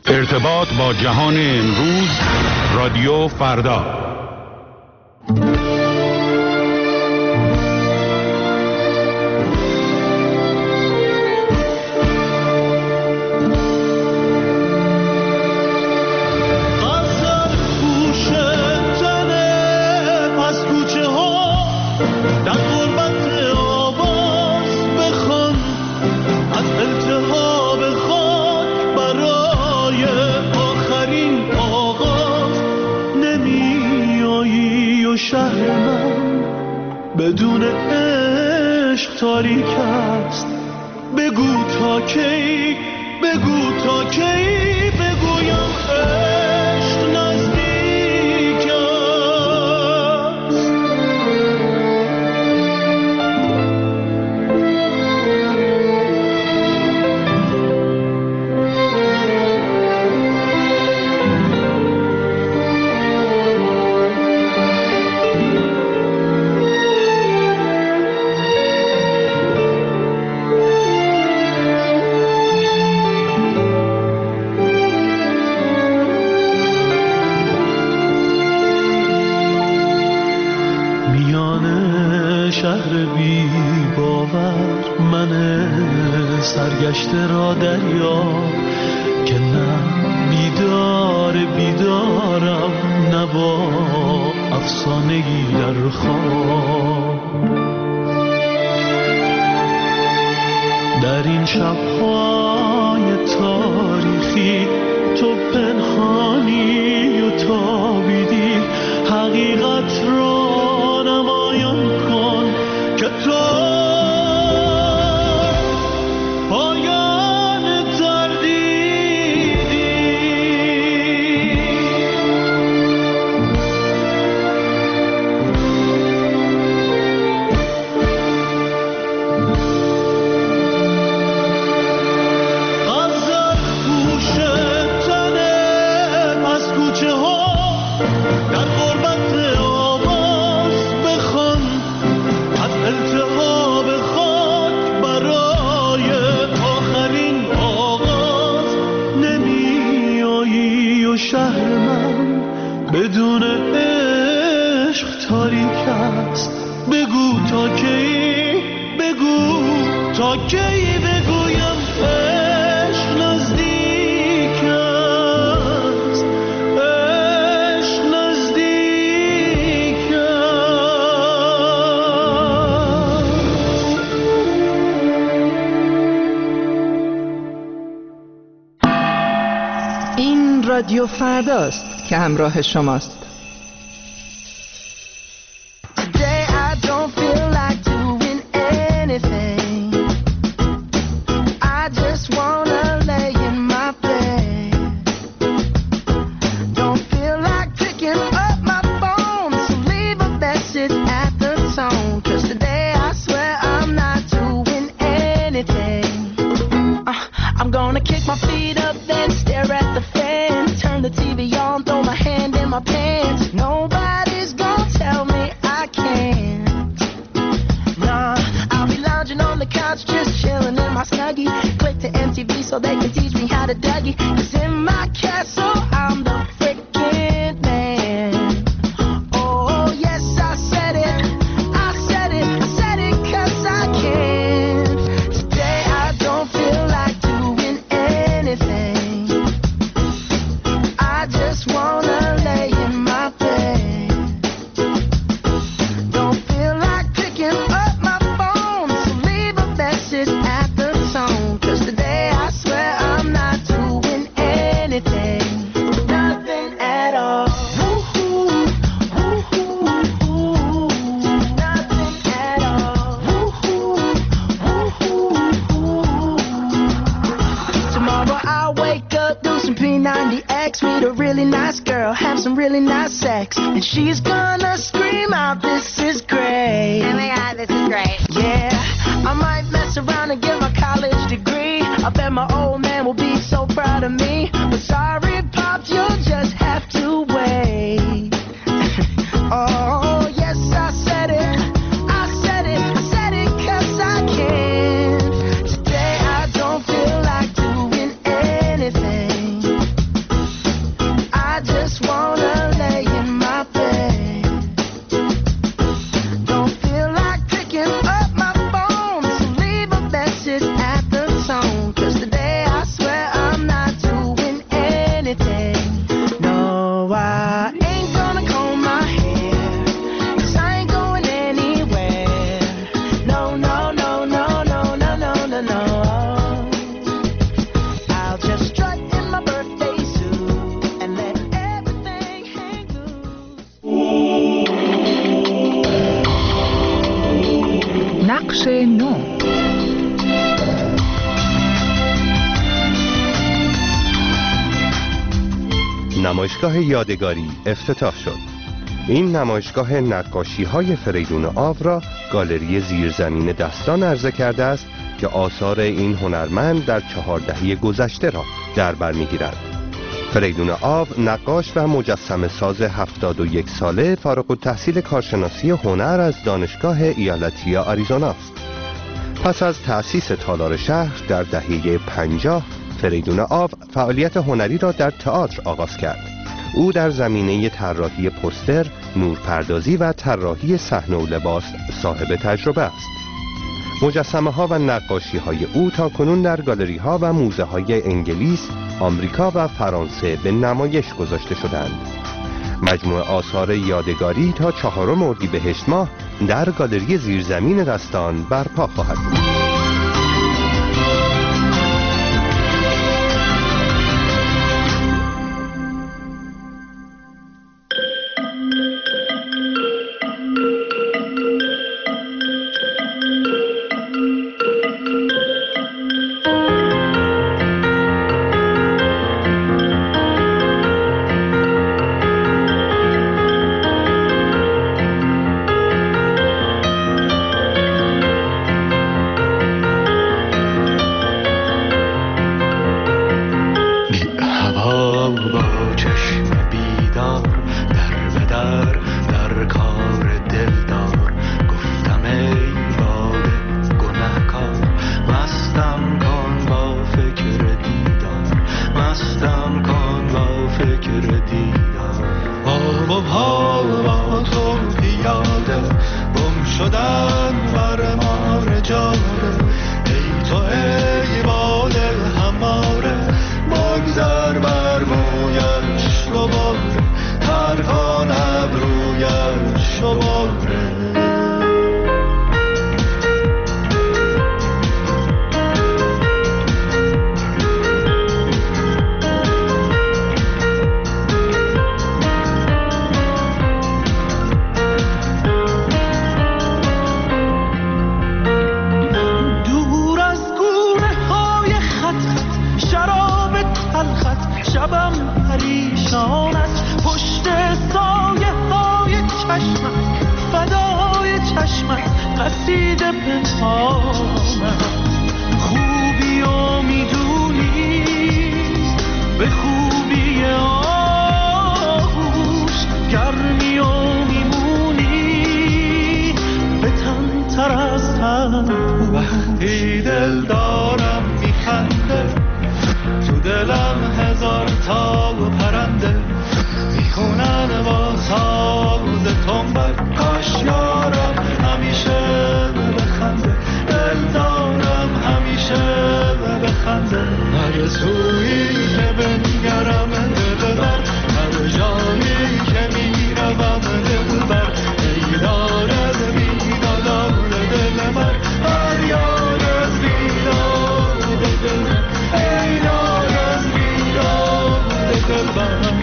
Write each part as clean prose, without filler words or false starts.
ارتباط با جهان امروز، رادیو فردا. بدون عشق تاریک است. بگو تا کی، بگو تا کی بگویم عشق نزدیک است. سرگشته را دریا که نه بیدارم نه با افسانه‌ای در خواب. در این شب‌های تاریخی تو پنهانی و تابیدی، حقیقت را نمایان کن که تو بدون عشق تاریک است. بگو تا کی، بگو تا کی بگویم عشق نزدیک است. عشق نزدیک است. این رادیو فرداست که همراه شماست. نو. نمایشگاه یادگاری افتتاح شد. این نمایشگاه نقاشی‌های فریدون آو را گالری زیرزمین دستان عرضه کرده است که آثار این هنرمند در 4 دهه گذشته را در بر می‌گیرد. فریدون آو نقاش و مجسمه ساز 71 ساله فارغ التحصیل کارشناسی هنر از دانشگاه ایالتی آریزونا است. پس از تأسیس تالار شهر در دهه 50 فریدون آو فعالیت هنری را در تئاتر آغاز کرد. او در زمینه طراحی پوستر، نورپردازی و طراحی صحنه و لباس صاحب تجربه است. مجسمه ها و نقاشی های او تا کنون در گالری ها و موزه های انگلیس، آمریکا و فرانسه به نمایش گذاشته شدند. مجموعه آثار یادگاری تا 4 اردیبهشت ماه در گالری زیرزمین دستان برپا خواهد بود. وقتی دل دارم میخنده، تو دلم هزار تا پرنده میخونن با ساز تنبک. کاش یارم همیشه بخنده، دل دارم همیشه بخنده. هر سویی که بنگرم دل بر، هر جایی که میروم دل بر. ای دارد بیدادار دل بر، هر یارد بیداد دل بر. ای دارد بیداد دل بر.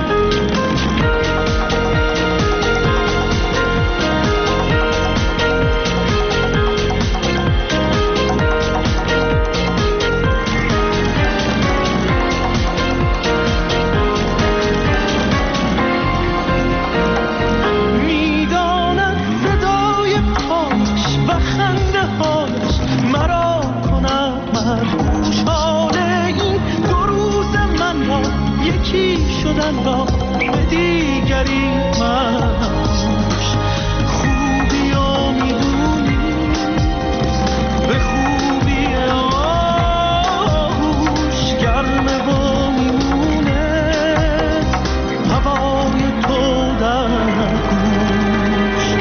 را به دیگری منش خوبی ها میدونی، به خوبی آهوش گرمه و میمونه هوای تو در گوش.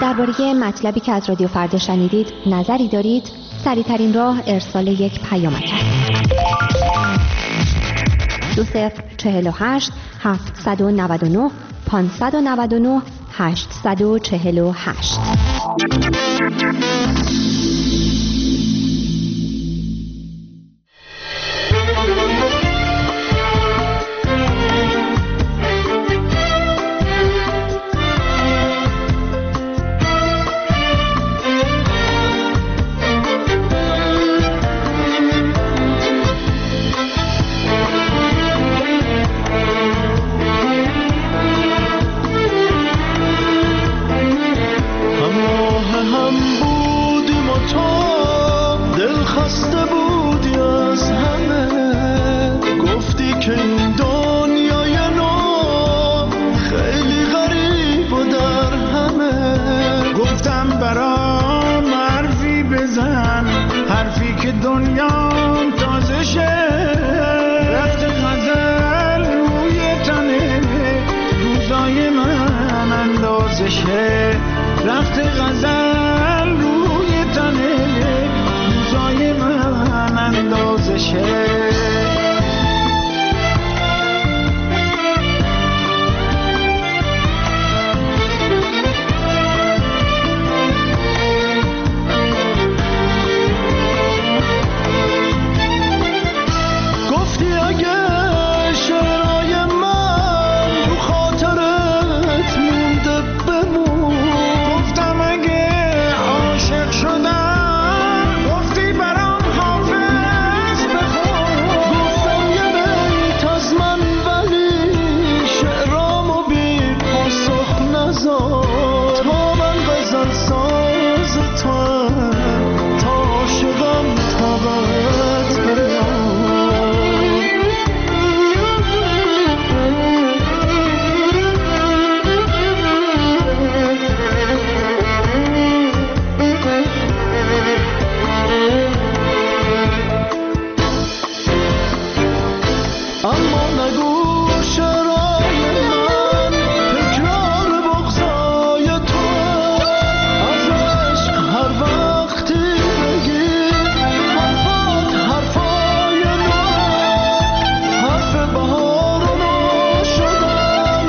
درباره مطلبی که از رادیو فردا شنیدید نظری دارید؟ سریع‌ترین راه ارسال یک پیامک است. 2048 799 599 848.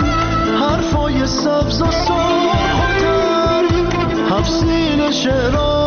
سبز و سرخ و تر، هفت سین شعرها